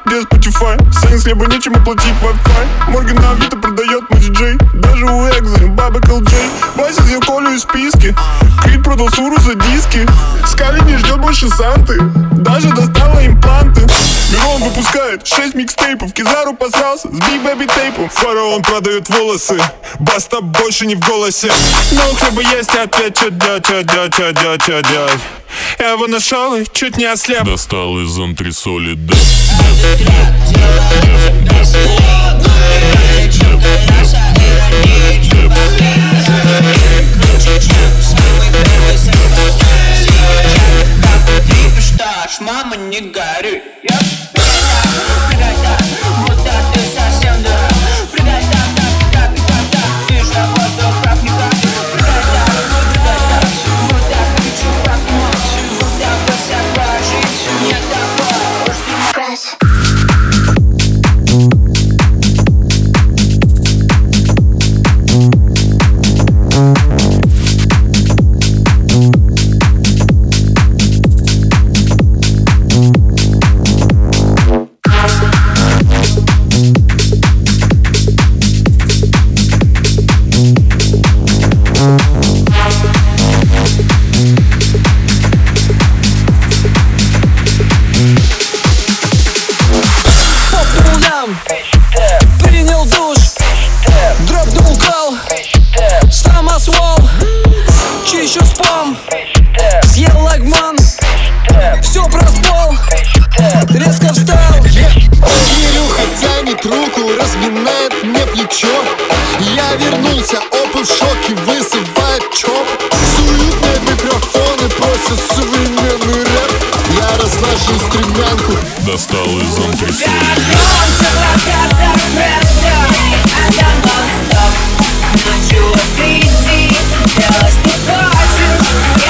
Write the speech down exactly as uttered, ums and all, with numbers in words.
где Spotify? Саня с хлеба нечем оплатить Wi-Fi. Морген на Авито продает мой диджей. Даже у Экза бабок эл джей. Вася съел Колю из списки. Крид продал Суру за диски. Скали не ждет больше Санты. Даже достала импланты. Мирон выпускает шесть микстейпов. Кизару посрался с Big Baby тейпом. Фараон продает волосы. Баста больше не в голосе. Но у хлеба есть ответ. Чё делать, чё делать, чё делать, чё делать? Я его нашел и чуть не ослеп. Достал из антресоли деп. Мама, не горюй. Принял душ, дропнул кол, самосвал, чищу спам, съел лагман, все проспал, резко встал. Кирюха тянет руку, разминает мне плечо. Я вернулся, опыт в шоке, вызывает чоп. Суют мне микрофоны, просят современный рэп. Я разложил стремянку, достал из антресоли. Ночью впереди, делай, что хочешь.